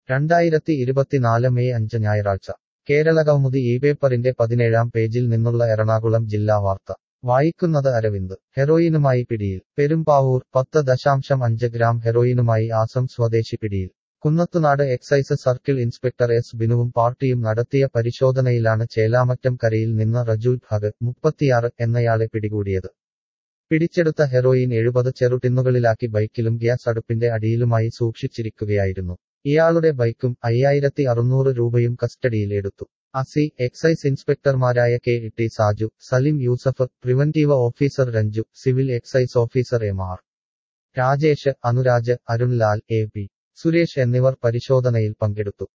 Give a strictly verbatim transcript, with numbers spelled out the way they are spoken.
രണ്ടായിരത്തി ഇരുപത്തിനാല് മെയ് അഞ്ച് ഞായറാഴ്ച കേരളകൗമുദി ഈ പേപ്പറിന്റെ പതിനേഴാം പേജിൽ നിന്നുള്ള എറണാകുളം ജില്ലാ വാർത്ത വായിക്കുന്നത് അരവിന്ദ് ഹെറോയിനുമായി പിടിയിൽ പെരുമ്പാവൂർ പത്ത് ദശാംശം അഞ്ച് ഗ്രാം ഹെറോയിനുമായി ആസം സ്വദേശി പിടിയിൽ Kunnathunad excise circle inspector S ബിനുവും പാർട്ടിയും നടത്തിയ പരിശോധനയിലാണ് ചേലാമറ്റം കരയിൽ നിന്ന് റജൂൽ ഭഗ് മുപ്പത്തിയാറ് എന്നയാളെ പിടികൂടിയത് പിടിച്ചെടുത്ത ഹെറോയിൻ എഴുപത് ചെറുടിന്നുകളിലാക്കി ബൈക്കിലും ഗ്യാസ് അടുപ്പിന്റെ അടിയിലുമായി സൂക്ഷിച്ചിരിക്കുകയായിരുന്നു ഇയാളുടെ ബൈക്കും അയ്യായിരത്തി അറുന്നൂറ് രൂപയും കസ്റ്റഡിയിൽ എടുത്തു അസി എക്സൈസ് ഇൻസ്പെക്ടർമാരായ K T Saju Salim Yusuf preventive officer Renju civil excise officer M R Rajesh Anuraj Arunlal A P Suresh എന്നിവർ പരിശോധനയിൽ പങ്കെടുത്തു